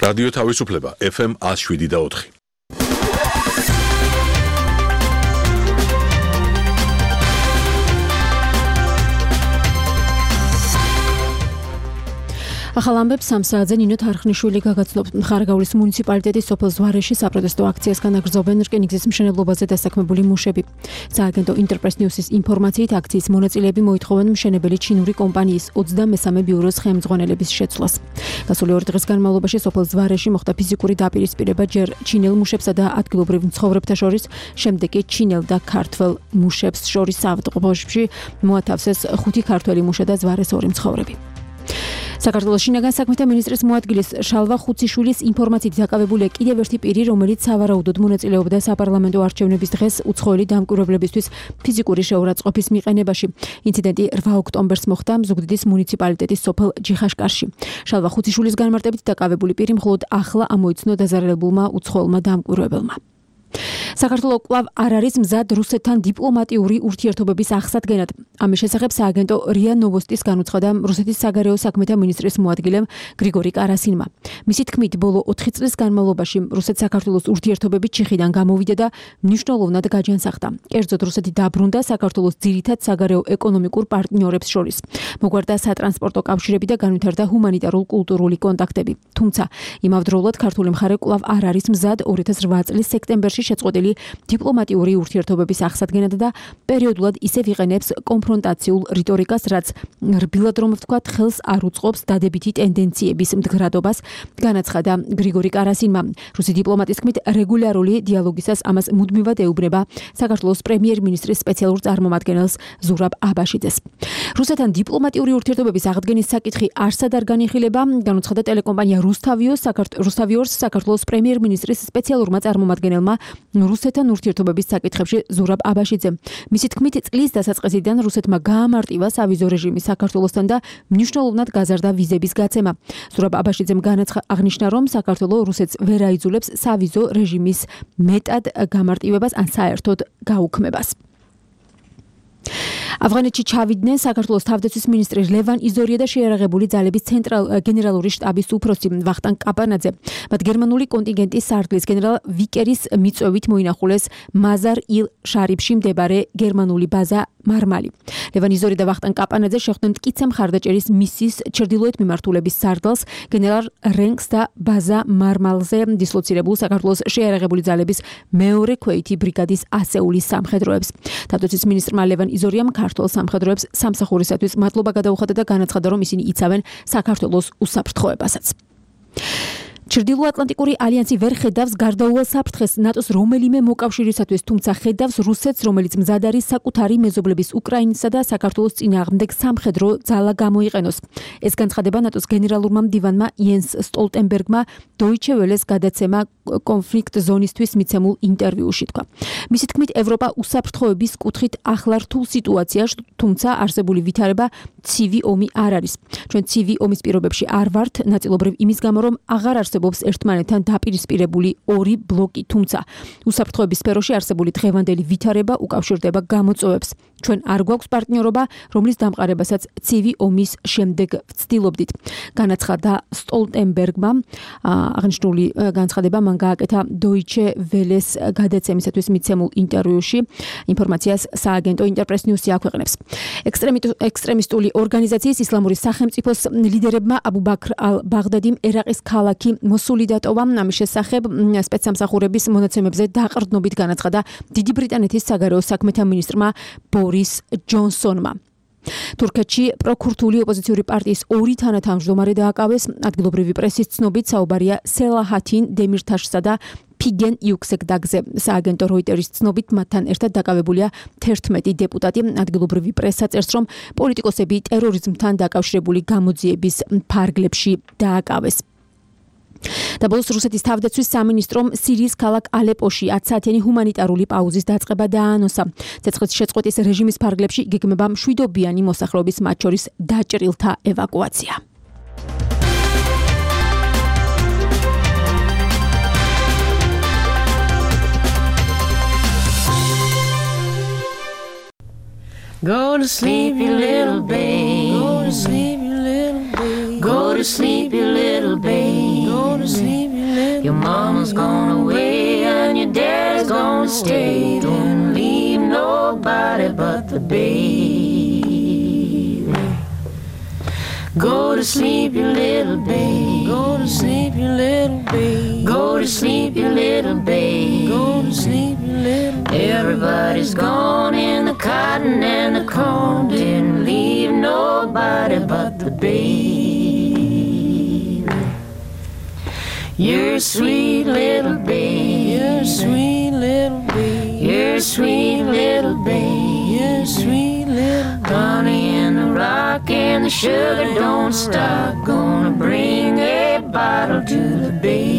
რადიო თავისუფლება FM 107.4. ახალ ამბებს 3 საათზე ნინო თარხნიშვილი გაგაცნობთ. ხარაგაულის მუნიციპალიტეტის სოფელ ზვარეში საპროტესტო აქციას განაგრძობენ რკინიგზის მშენებლობაზე დასაქმებული მუშები. სააგენტო ინტერპრეს ნიუსის ინფორმაციით აქციის მონაწილეები მოითხოვენ მშენებელი ჩინური კომპანიის 23 ბიუროს ხელმძღვანელების შეცვლას. გასული 2 დღის განმავლობაში სოფელ ზვარეში მოხდა ფიზიკური დაპირისპირება ჯერ ჩინელ მუშებსა და ადგილობრივ მცხოვრებთა შორის, შემდეგ კი ჩინელ და ქართველ მუშებს შორის ავტობუსში მოათავსეს 5 ქართველი მუშა და ზვარეს 2 მცხოვრები. საქართველოს შინაგან საქმეთა მინისტრის მოადგილის შალვა ხუციშვილის ინფორმაციით დაკავებულია კიდევ ერთი პირი, რომელიც სავარაუდოდ მონაწილეობდა საპარლამენტო არჩევნების დღეს უცხოელი დამკვირვებლებისთვის ფიზიკური შეურაცხყოფის მიყენებაში. ინციდენტი 8 ოქტომბერს მოხდა ზუგდიდის მუნიციპალიტეტის სოფელ ჯიხაშკარში. შალვა ხუციშვილის განმარტებით დაკავებული პირი მხოლოდ ახლა ამოიცნო დაზარალებულმა უცხოელმა დამკვირვებელმა. საქართველოს კვლავ არ არის მზად რუსეთთან დიპლომატიური ურთიერთობების აღსადგენად. ამის შესახებ სააგენტო რია ნოვოსტის განუცხადა რუსეთის საგარეო საქმეთა მინისტრის მოადგილემ გრიგორი კარასინმა. მისი თქმით, ბოლო 4 წლის განმავლობაში რუსეთ-საქართველოს ურთიერთობები ჩიხიდან გამოვიდა და მნიშვნელოვნად გაჯანსაღდა. კერძოდ რუსეთი დაბრუნდა საქართველოს ძირითად საგარეო ეკონომიკურ პარტნიორებს შორის. მოგვარდა სატრანსპორტო კავშირები და განვითარდა ჰუმანიტარულ-კულტურული კონტაქტები. თუმცა იმავდროულად ქართული მხარე კვლავ არ არის მზად 2008 წლის სექტემბერში შეწყვეტილი დიპლომატიური ურთიერთობების აღსადგენად და პერიოდულად ისევ იყენებს კონფრონტაციულ რიტორიკას, რაც რბილად რომ ვთქვათ, ხელს არ უწყობს დადებითი ტენდენციების მდგრადობას, განაცხადა გრიგორი კარასინმა. რუსი დიპლომატის თქმით, რეგულარული დიალოგისას ამას მუდმივად ეუბნება საქართველოს პრემიერ-მინისტრის სპეციალურ წარმომადგენელს ზურაბ აბაშიძეს. რუსეთთან დიპლომატიური ურთიერთობების აღდგენის საკითხი არსად არ განიხილება, განუცხადა ტელეკომპანია რუსთავიორს საქართველოს პრემიერ-მინისტრის სპეციალურმა წარმომადგენელმა რუსეთთან ურთიერთობების საკითხებში ზურაბ აბაშიძემ. მისი თქმით, წლის დასაწყისიდან რუსეთმა გაამარტივა სავიზო რეჟიმი საქართველოსთან და მნიშვნელოვნად გაზარდა ვიზების გაცემა. ზურაბ აბაშიძემ აღნიშნა, რომ საქართველოს რუსეთს ვერ აიძულებს სავიზო რეჟიმის მეტად გამარტივებას ან საერთოდ გაუქმებას. ავღანეთში ჩავიდნენ საქართველოს თავდაცვის მინისტრი ლევან იზორია და შეიარაღებული ძალების გენერალური შტაბის უფროსი ვახტანგ კაპანაძე. მათ გერმანული კონტინგენტის სარდლის გენერალ ვიკერის მიწვევით მოინახულეს მაზარ-ილ შარიფში მდებარე გერმანული ბაზა მარმალი. ლევან იზორია და ვახტანგ კაპანაძე შეხვდნენ მტკიცე მხარდაჭერის მისიის ჩრდილოეთ მიმართულების სარდალს გენერალ რენკს და ბაზა მარმალზე დისლოცირებულ საქართველოს შეიარაღებული ძალების მეორე ქვეითი ბრიგადის ასეულის სამხედროებს. თავდაცვის მინისტრმა ლევან იზორიამ ქართულ სამხედროებს სამსახურისათვის მადლობა გადაუხადა და განაცხადა, რომ ისინი იცავენ საქართველოს უსაფრთხოებასაც. ჩრდილოატლანტიკური ალიანსი ვერ ხედავს გარდაუვალ საფრთხეს ნატოს რომელიმე მოკავშირისათვის, თუმცა ხედავს რუსეთს, რომელიც მზად არის საკუთარი მეზობლების უკრაინისა და საქართველოს წინააღმდეგ სამხედრო ძალა გამოიყენოს. ეს განცხადება ნატოს გენერალურმა მდივანმა იენს სტოლტენბერგმა დოიჩე ველეს გადაცემა კონფლიქტ ზონისთვის მიცემულ ინტერვიუში თქვა. მისი თქმით, ევროპა უსაფრთხოების კუთხით ახლა რთულ სიტუაციაში, თუმცა არსებული ვითარება ცივი ომი არ არის. ჩვენ ცივი ომის პირობებში არ ვართ, ნაწილობრივ იმის გამო, რომ აღარ არსებობს ერთმანეთთან დაპირისპირებული ორი ბლოკი, თუმცა უსაფრთხოების სფეროში არსებული დღევანდელი ვითარება უკავშირდება გამოწვევებს. ჩვენ არ გვაქვს პარტნიორობა, რომლის დამყარებასაც ცივი ომის შემდეგ ვცდილობდით. განაცხადა სტოლტენბერგმა. აღნიშნული განცხადება მან გააკეთა დოიჩე ველეს გადაცემისათვის მიცემულ ინტერვიუში. ინფორმაციას სააგენტო ინტერპრეს ნიუსი აქვეყნებს. ექსტრემისტული ორგანიზაციის ისლამური სახელმწიფოს ლიდერებმა აბუ ბაქრ ალ-ბაღდადიმ ერაყის ქალაქი მოსული დატოვა. ამის შესახებ სპეცსამსახურების მონაცემებზე დაყრდნობით განაცხადა დიდი ბრიტანეთის საგარეო საქმეთა მინისტრმა ბორის ჯონსონმა. თურქეთში პროკურორული ოპოზიციური პარტიის 2 თანათავმჯდომარე დააკავეს. ადგილობრივი პრესის ცნობით საუბარია სელაჰათინ დემირთაშსა და ფიგენ იუქსეგდაგზე. სააგენტო როიტერის ცნობით მათთან ერთად დაკავებულია 11 დეპუტატი. ადგილობრივი პრესა წერს, რომ პოლიტიკოსები ტერორიზმთან დაკავშირებული გამოძიების ფარგლებში დააკავეს. და ბოლოს რუსეთის თავდაცვის სამინისტრომ სირიის ქალაქ ალეპოში 10 საათიანი ჰუმანიტარული პაუზის დაწყება დაანონსა. ცეცხლის შეწყვეტის რეჟიმის ფარგლებში გეგმება მშვიდობიანი მოსახლეობის, მათ შორის დაჭრილთა ევაკუაცია. Go to sleep, you little babe. Go to sleep, you little babe. Go to sleep, you little babe. Go to sleep. Your mama's gone away and your dad's gonna stay. Don't leave nobody but the baby. Go to sleep, you little babe. Go to sleep, you little babe. Go to sleep, you little babe. Go to sleep, you little babe. Everybody's gone in the cotton and the corn. Didn't leave nobody but the baby. You're a sweet little babe. You're a sweet little babe. You're a sweet little babe. You're a sweet little babe. Honey in the rock and the sugar don't stop. Gonna bring a bottle to the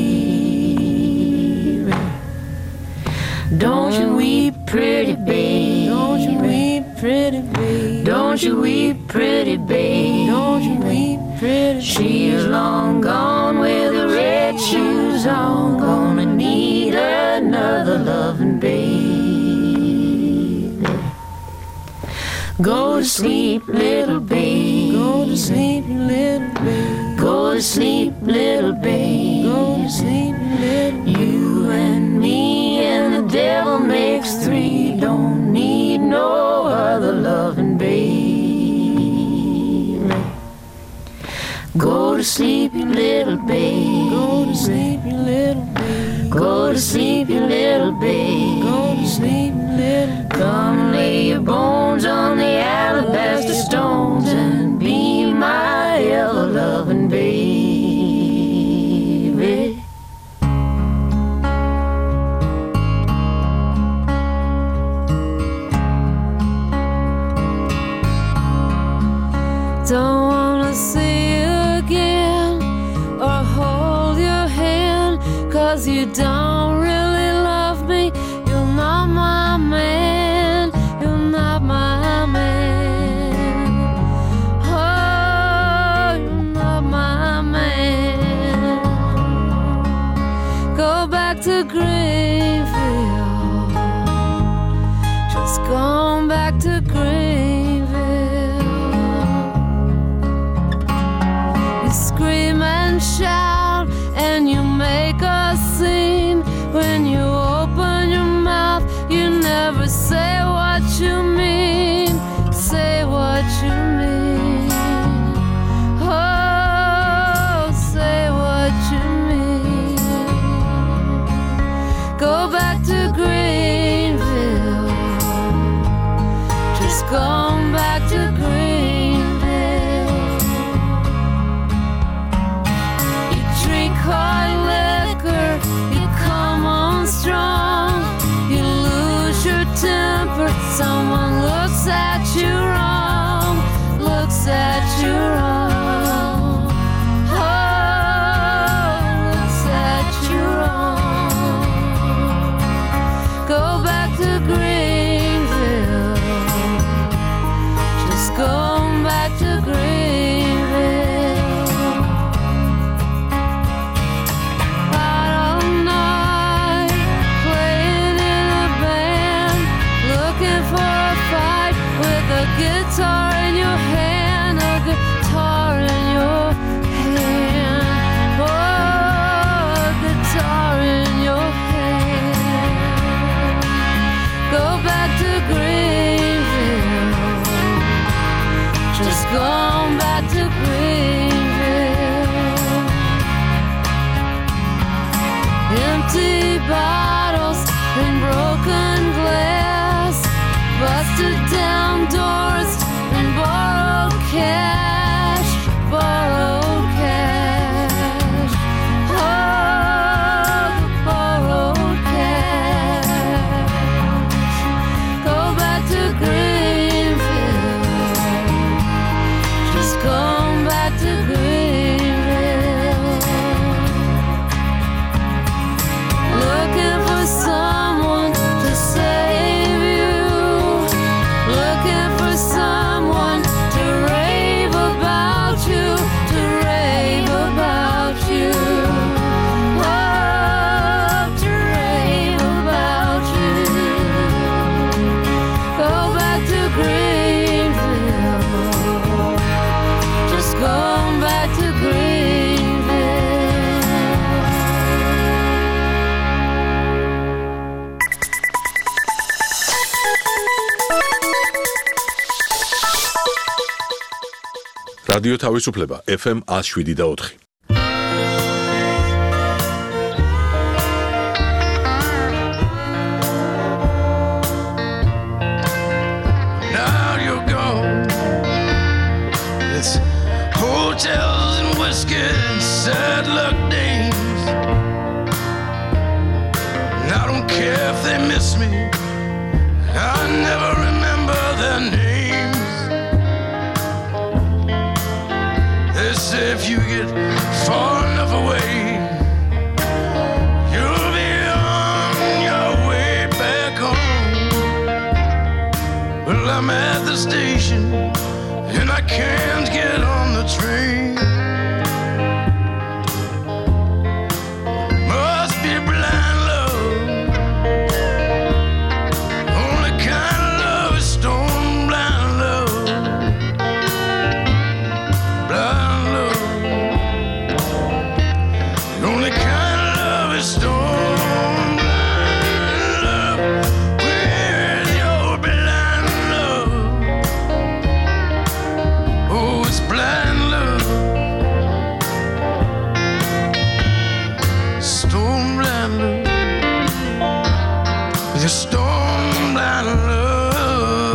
baby. Don't you weep, pretty babe. Don't you weep, pretty babe. Don't you weep, pretty babe. Don't you weep, pretty babe. She's long gone with the red shoes on. Gonna need another loving baby. Go to sleep, little babe. Go to sleep, little babe. Go to sleep, little babe. Go to sleep, little babe. You and me and the devil makes three. Don't need no other loving babe. Go to sleep, you little babe. Go to sleep, you little babe. Go to sleep, you little babe. Go to sleep, you little babe. Come lay your bones on the alabaster stones and be my ever-loving baby. Don't wanna see you again or hold your hand, 'cause you don't really love me. You're not my man. You're not my man. Oh, you're not my man. Go back to Greenfield. Just going back to Greenfield. You scream and shout and you make a scene. When you open your mouth, you never say what you mean. Say what you mean. Oh, say what you mean. Go back to Greenville. Just going back to Greenville. You drink hard liquor, you come on strong. You lose your temper, someone looks at you wrong. Looks at you wrong. Oh, looks at you wrong. Go back to Greenville. Just going back to Greenville. Out all night, playing in a band, looking for a fight with a guitar in your hand, a guitar in your hand. Oh, a guitar in your hand. Go back to Greenville. Just going back to Greenville. Empty bottles and broken glass, busted down doors and borrowed cash, borrowed cash. Oh, the borrowed cash. Go back to Greenville. Just going back to Greenville. Looking for someone to save you. Looking for someone to rave about you, to rave about you. Oh, to rave about you. Go back to Greenville. Just going back to Greenville. რადიო თავისუფლება FM 107.4. Now you're gone. It's hotels and whiskey and sad luck days. And I don't care if they miss me. I never remember their names. They say if you get far enough away, you'll be on your way back home. Well, I'm at the station and I can't get on the train. Must be blind love. Only kind of love is stone blind love. Blind love. The only kind of love is stone blind love. With your blind love. Oh, it's blind love. Stone blind love. With your stone blind love.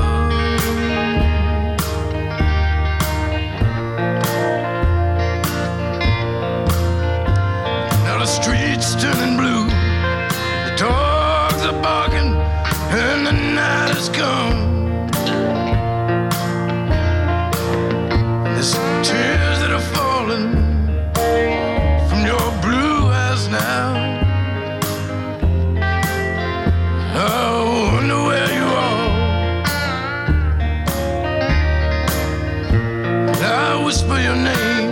Now the streets turning blue. The dogs are barking and the night has come. There's tears that are falling from your blue eyes now. I wonder where you are. I whisper your name.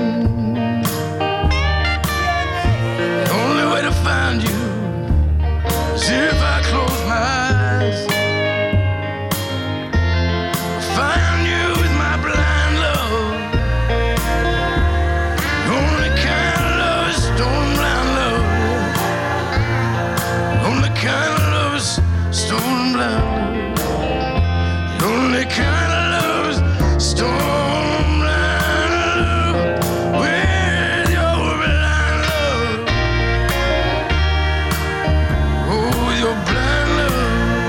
The only way to find you is if I close my eyes. Find you with my blind love. The only kind of love is stone blind love. The only kind of love is stone blind love. The only kind of love is stone blind love. With your blind love. Oh, with your blind love.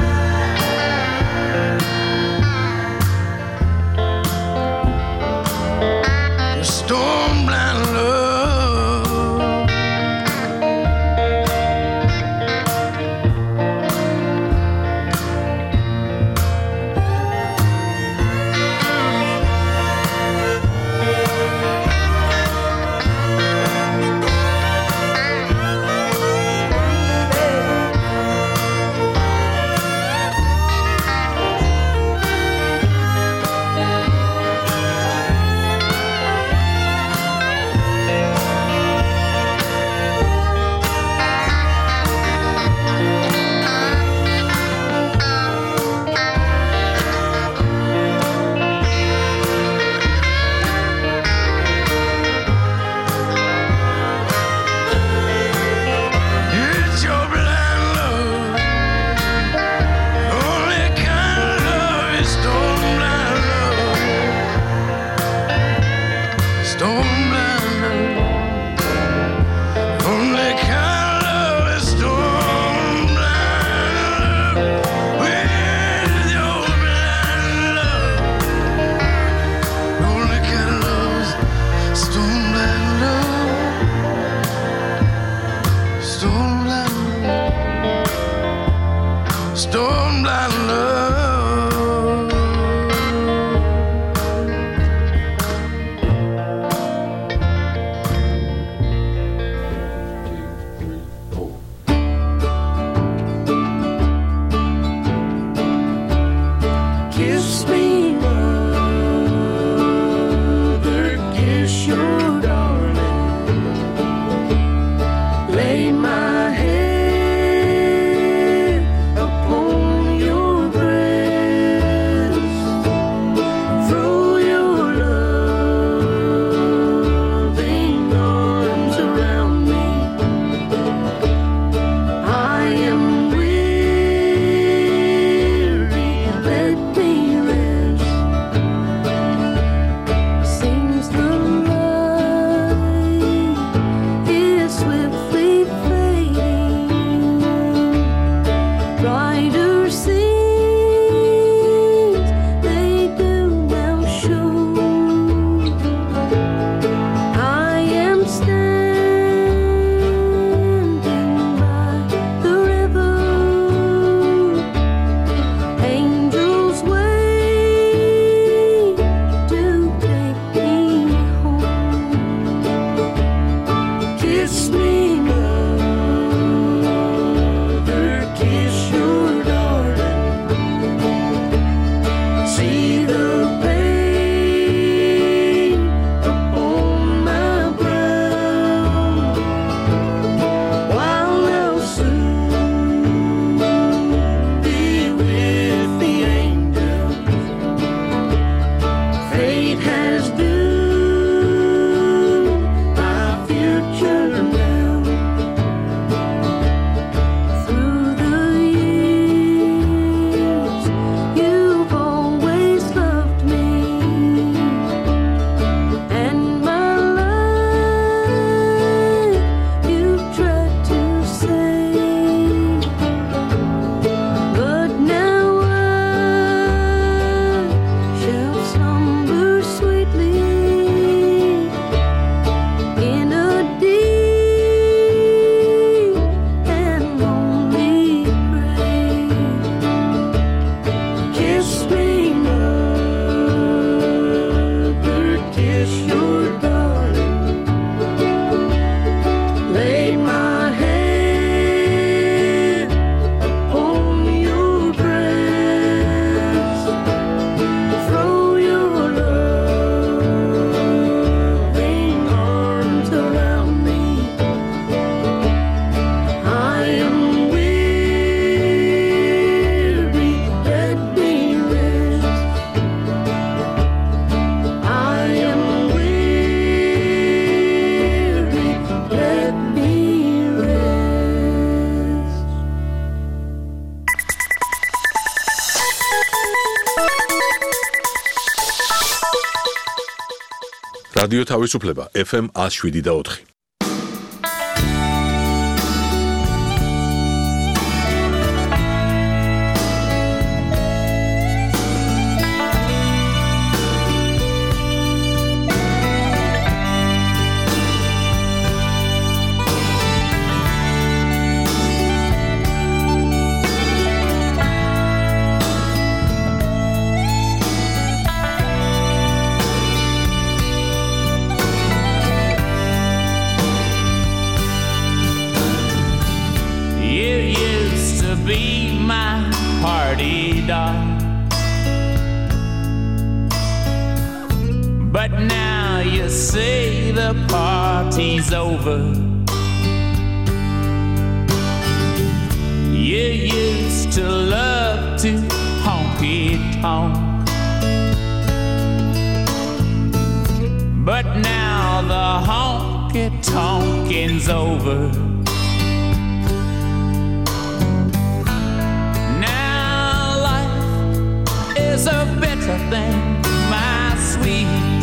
Your stone blind love. See the pain upon my brow, while they'll soon be with the angels. Fate has doomed my future now. Through the years, you've always loved me, and my life you've tried to save. But now I shall slumber sweetly in a deep and lonely grave. Kiss me, mother, kiss your darling. Lay my head upon your breast. Throw your loving arms around me. I am weary, let me rest. I am weary, let me rest. რადიო თავისუფლება FM 107.4. You used to be my party doll, but now you say the party's over. You used to love to honky-tonk, but now the honky-tonking's over. Is a better thing, my sweet.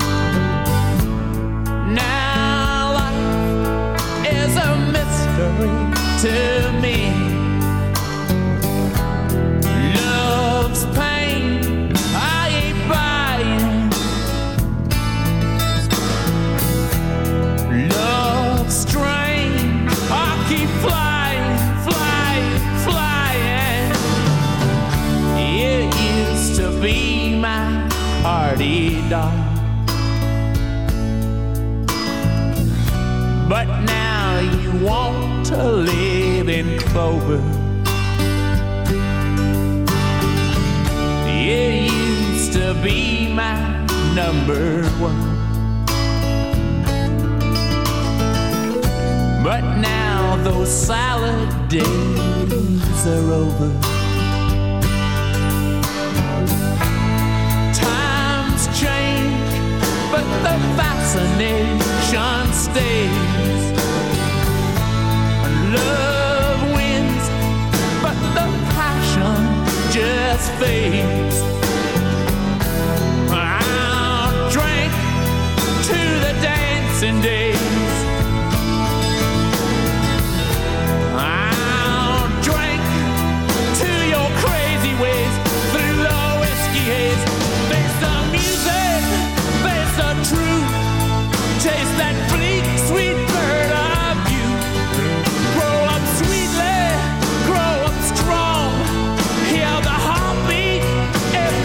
Now life is a mystery to me. Love's pain, I ain't buying. Love's strain, I keep flying, flying, flying. You used to be my party doll, but now you want to live in clover. You used to be my number one, but now those salad days are over. Times change, but the fascination stays. Love wins, but the passion just fades. I'll drink to the dancing days. I'll drink to your crazy ways through the whiskey haze. Face the music, face the truth. Taste that bleak, sweet bird of you. Grow up sweetly, grow up strong. Hear the heartbeat if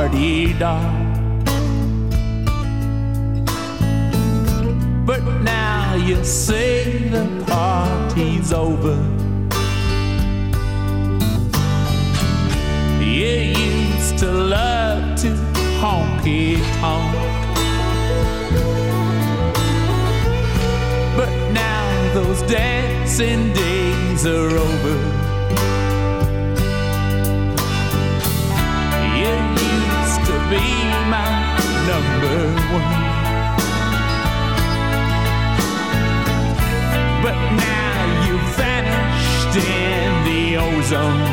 party doll. But now you say the party's over. You used to love to honky-tonk, but now those dancing days are over. You used to be my number one, but now you vanished in the ozone.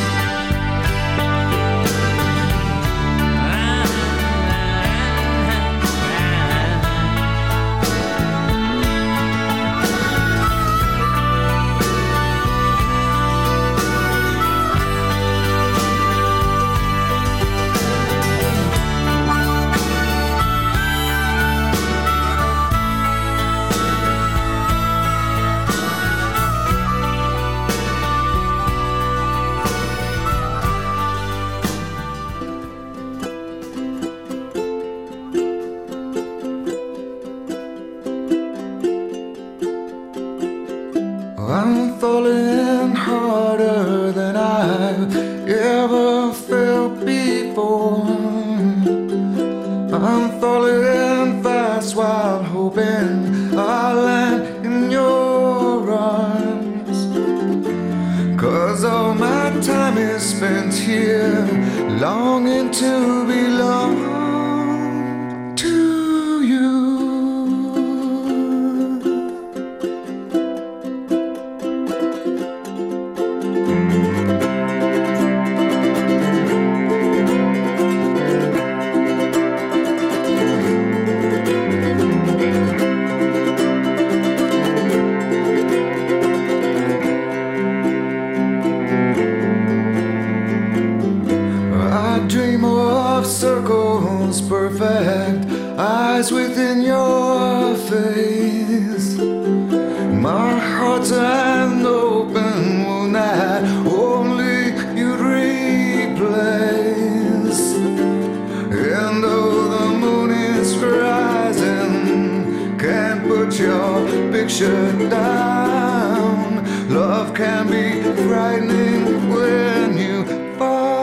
I'm falling harder than I've ever felt before. I'm falling fast while hoping I'll land in your arms. 'Cause all my time is spent here, longing to belong to you. Dream of circles perfect, eyes within your face. My heart's an open wound that only you'd replace. And though the moon is rising, can't put your picture down. Love can be frightening when you fall.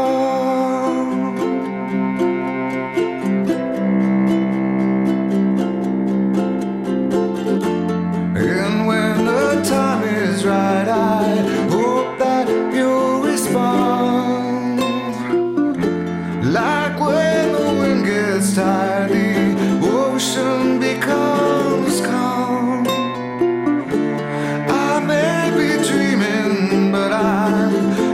Right, I hope that you'll respond. Like when the wind gets tired, the ocean becomes calm. I may be dreaming, but I'm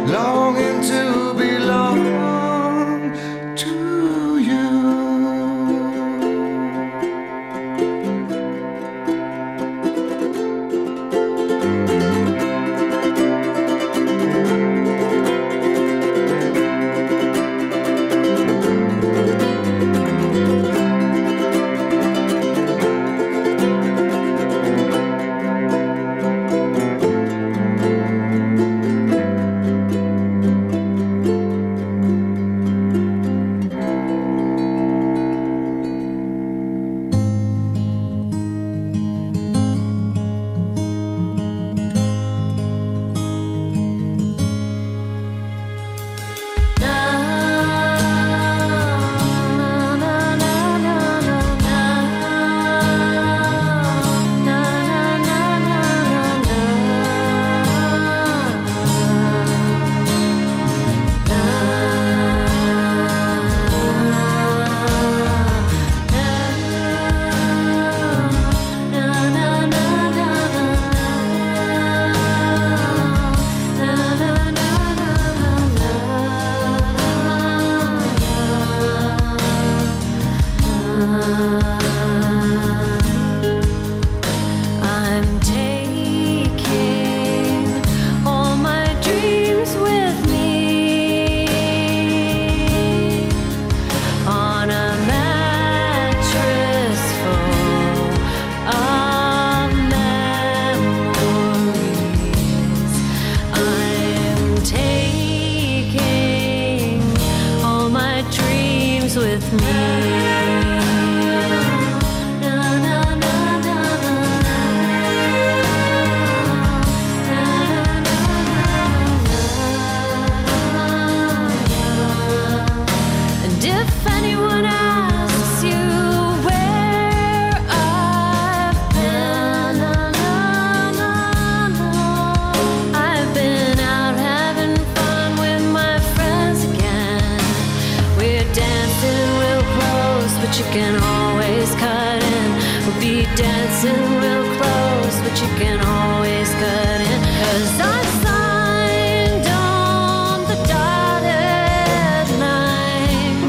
dancing real close, but you can always cut in. 'Cause I signed on the dotted line,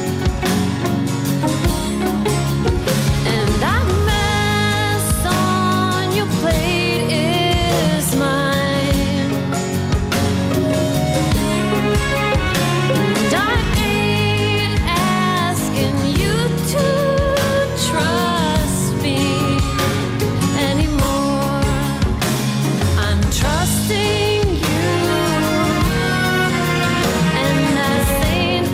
and that mess on your plate is mine. And I ain't asking you to trust me anymore. I'm trusting you, and that ain't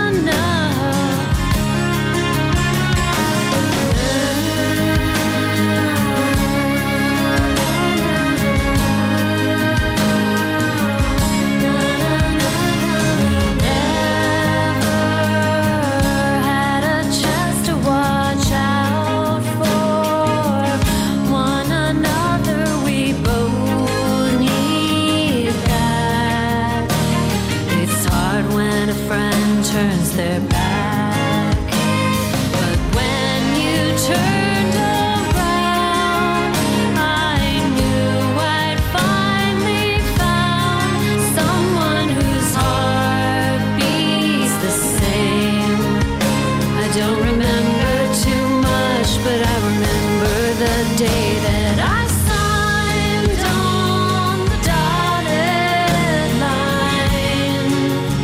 had a chance to watch out for one another. We both need that. It's hard when a friend turns their back, but when you turned around, I knew I'd finally found someone whose heart beats the same. I don't remember too much, but I remember the day that I signed on the dotted line,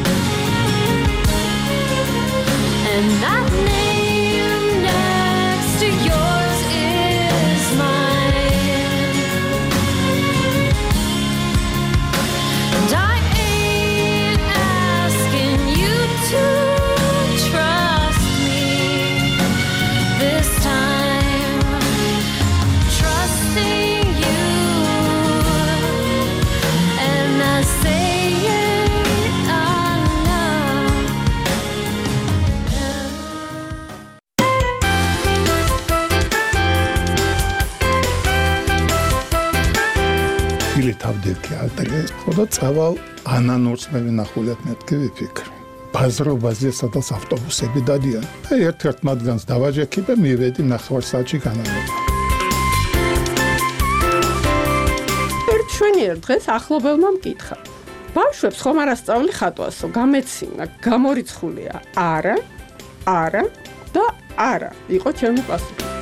and that name next to yours is mine. And I ain't asking you to trust me this time. I'm trusting you, and I say it enough. Ili თავდირქი ალტერი, ხოდა წავალ ანანურსმევი ნახულეთ მეთქი ვიფიქრე. ბაზრობაზე სადაც ავტობუსები დადიან. და ერთ-ერთ მათგანს დავაჯექი და მივედი ნახევარსაათში განავრება. ერთ შვენიერ დღეს ახლობელმა მკითხა: ბავშვებს ხომ არ ასწავლი ხატვასო, გამეცინა, გამორიცხულია? არა, არა და არა, იყო ჩემი პასუხი.